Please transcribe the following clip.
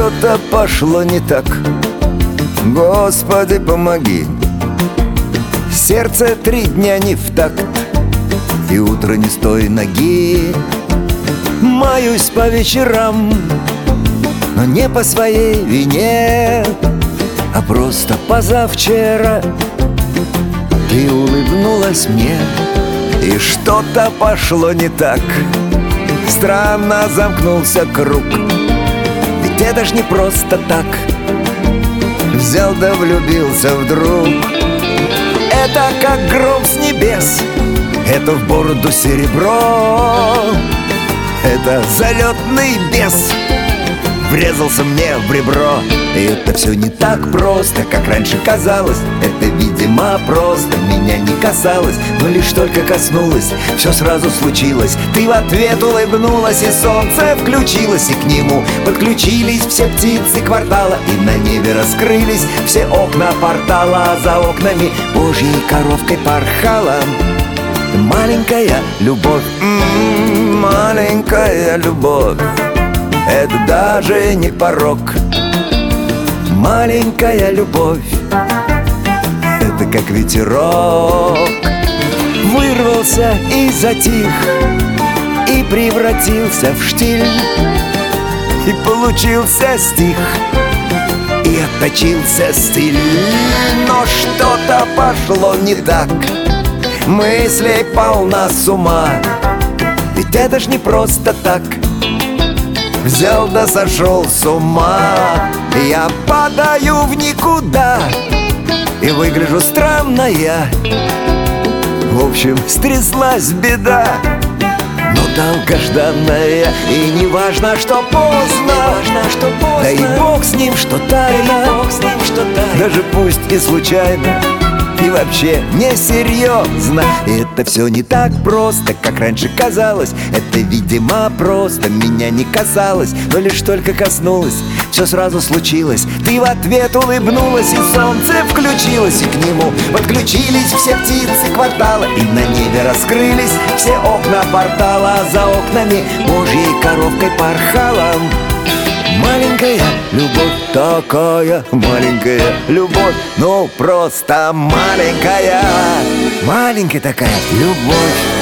что-то пошло не так. Господи, помоги. Сердце 3 дня не в такт, и утро не с той ноги. Маюсь по вечерам, но не по своей вине, а просто позавчера ты улыбнулась мне, и что-то пошло не так. Странно замкнулся круг, ведь это ж не просто так. Взял да влюбился вдруг. Это как гром с небес, это в бороду серебро, это залетный бес врезался мне в ребро. И это все не так просто, как раньше казалось. Это, видимо, просто меня не касалось, но лишь только коснулось, все сразу случилось. Ты в ответ улыбнулась, и солнце включилось, и к нему подключились все птицы квартала, и на небе раскрылись все окна портала, а за окнами Божьей коровкой порхала маленькая любовь. Маленькая любовь, это даже не порок. Маленькая любовь, это как ветерок, вырвался и затих, и превратился в штиль, и получился стих, и отточился стиль. Но что-то пошло не так, мыслей полна с ума, ведь это ж не просто так. Взял да сошел с ума, я падаю в никуда и выгляжу странно я. В общем, стряслась беда, но долгожданная. И не важно, что поздно, да и бог с ним, что тайна, даже пусть и случайно, и вообще несерьезно. И это все не так просто, как раньше казалось. Это, видимо, просто меня не касалось, но лишь только коснулось, все сразу случилось. Ты в ответ улыбнулась, и солнце включилось, и к нему подключились все птицы квартала, и на небе раскрылись все окна портала, а за окнами Божьей коровкой порхала маленькая любовь. Такая маленькая любовь, ну просто маленькая, маленькая такая любовь.